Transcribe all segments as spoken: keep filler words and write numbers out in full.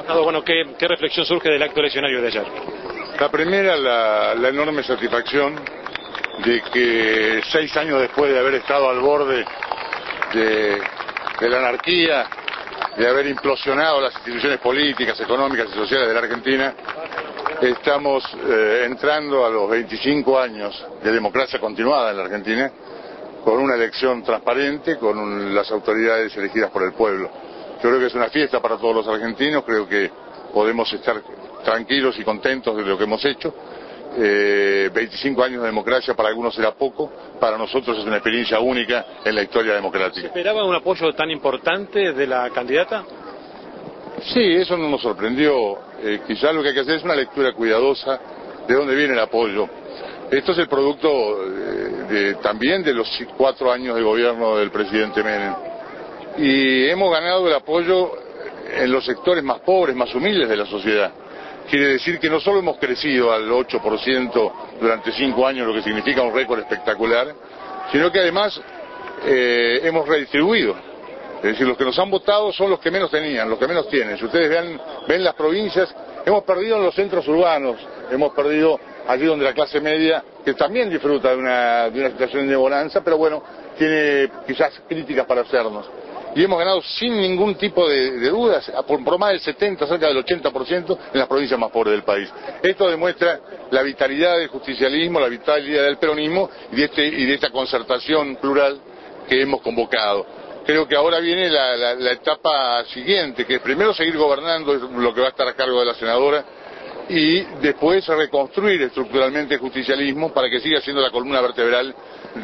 Bueno, ¿qué, qué reflexión surge del acto eleccionario de ayer? La primera, la, la enorme satisfacción de que seis años después de haber estado al borde de, de la anarquía, de haber implosionado las instituciones políticas, económicas y sociales de la Argentina, estamos eh, entrando a los veinticinco años de democracia continuada en la Argentina, con una elección transparente, con un, las autoridades elegidas por el pueblo. Yo creo que es una fiesta para todos los argentinos, creo que podemos estar tranquilos y contentos de lo que hemos hecho. Eh, veinticinco años de democracia para algunos será poco, para nosotros es una experiencia única en la historia democrática. ¿Se esperaba un apoyo tan importante de la candidata? Sí, eso no nos sorprendió. Eh, quizás lo que hay que hacer es una lectura cuidadosa de dónde viene el apoyo. Esto es el producto de, de, también de los cuatro años de gobierno del presidente Menem. Y hemos ganado el apoyo en los sectores más pobres, más humildes de la sociedad. Quiere decir que no solo hemos crecido al ocho por ciento durante cinco años, lo que significa un récord espectacular, sino que además eh, hemos redistribuido. Es decir, los que nos han votado son los que menos tenían, los que menos tienen. Si ustedes vean, ven las provincias, hemos perdido en los centros urbanos, hemos perdido allí donde la clase media, que también disfruta de una, de una situación de bonanza, pero bueno, tiene quizás críticas para hacernos. Y hemos ganado sin ningún tipo de, de dudas, por, por más del setenta, cerca del ochenta por ciento en las provincias más pobres del país. Esto demuestra la vitalidad del justicialismo, la vitalidad del peronismo y de, este, y de esta concertación plural que hemos convocado. Creo que ahora viene la, la, la etapa siguiente, que es primero seguir gobernando, es lo que va a estar a cargo de la senadora, y después reconstruir estructuralmente el justicialismo para que siga siendo la columna vertebral del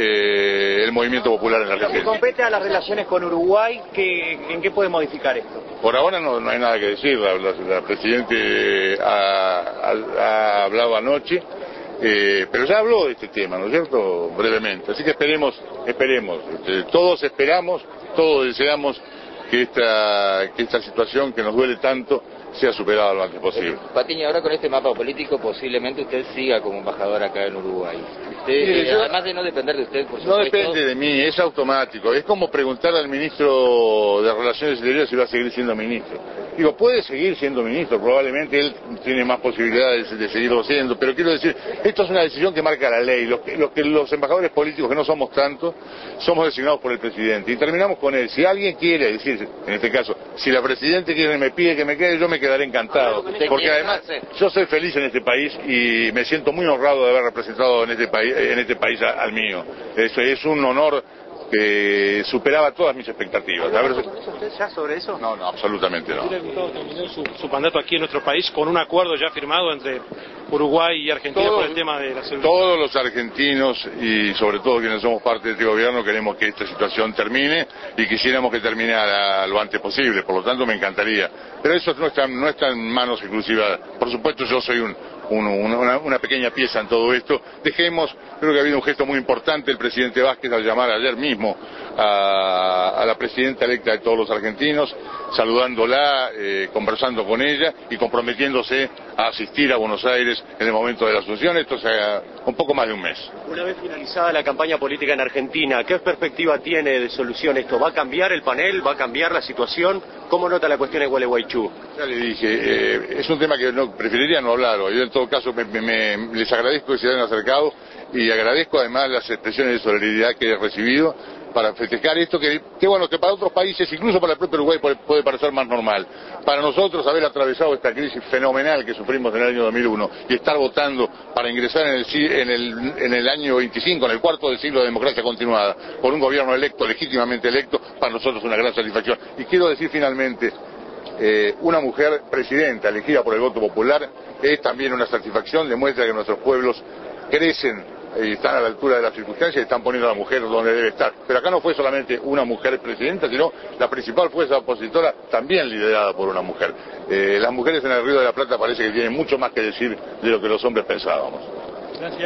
de, eh, movimiento popular en la Argentina. Lo que compete a las relaciones con Uruguay, ¿qué, ¿en qué puede modificar esto? Por ahora no, no hay nada que decir, la, la, la Presidenta ha, ha, ha hablado anoche, eh, pero ya habló de este tema, ¿no es cierto?, brevemente, así que esperemos, esperemos, este, todos esperamos, todos deseamos que esta, que esta situación que nos duele tanto sea superada lo antes posible. Patiño, ahora con este mapa político posiblemente usted siga como embajador acá en Uruguay. Usted, Mire, eh, yo, además de no depender de usted, por supuesto... No depende de mí, es automático. Es como preguntar al ministro de Relaciones Exteriores si va a seguir siendo ministro. Digo, puede seguir siendo ministro, probablemente él tiene más posibilidades de seguirlo siendo, pero quiero decir, esto es una decisión que marca la ley. Los que, los, que los embajadores políticos, que no somos tantos, somos designados por el presidente y terminamos con él. Si alguien quiere, es decir, en este caso, si la presidenta quiere me pide que me quede, yo me quedaré encantado, porque además yo soy feliz en este país y me siento muy honrado de haber representado en este país, en este país al mío. Eso es un honor que superaba todas mis expectativas. ¿Habla con eso usted ya sobre eso? No, no, absolutamente no. ¿El diputado terminó su, su mandato aquí en nuestro país con un acuerdo ya firmado entre Uruguay y Argentina todos, por el tema de la seguridad? Todos los argentinos y sobre todo quienes somos parte de este gobierno queremos que esta situación termine y quisiéramos que terminara lo antes posible, por lo tanto me encantaría. Pero eso no está, no está en manos exclusivas. Por supuesto yo soy un, un, una, una pequeña pieza en todo esto. Dejemos, creo que ha habido un gesto muy importante el presidente Vázquez al llamar ayer mismo a, a la presidenta electa de todos los argentinos, saludándola, eh, conversando con ella y comprometiéndose a asistir a Buenos Aires en el momento de la asunción. Esto hace un poco más de un mes. Una vez finalizada la campaña política en Argentina, ¿qué perspectiva tiene de solución esto? ¿Va a cambiar el panel? ¿Va a cambiar la situación? ¿Cómo nota la cuestión de Gualeguaychú? Ya le dije, eh, es un tema que no, preferiría no hablar hoy. Yo en todo caso me, me, me, les agradezco que se hayan acercado y agradezco además las expresiones de solidaridad que he recibido para festejar esto que, que bueno, que para otros países, incluso para el propio Uruguay, puede, puede parecer más normal. Para nosotros haber atravesado esta crisis fenomenal que sufrimos en el año dos mil uno y estar votando para ingresar en el, en el, en el año veinticinco, en el cuarto del siglo de democracia continuada, por un gobierno electo, legítimamente electo, para nosotros es una gran satisfacción. Y quiero decir finalmente, eh, una mujer presidenta elegida por el voto popular es también una satisfacción, demuestra que nuestros pueblos crecen y están a la altura de las circunstancias y están poniendo a la mujer donde debe estar. Pero acá no fue solamente una mujer presidenta, sino la principal fuerza opositora también liderada por una mujer. Eh, las mujeres en el Río de la Plata parece que tienen mucho más que decir de lo que los hombres pensábamos. Gracias.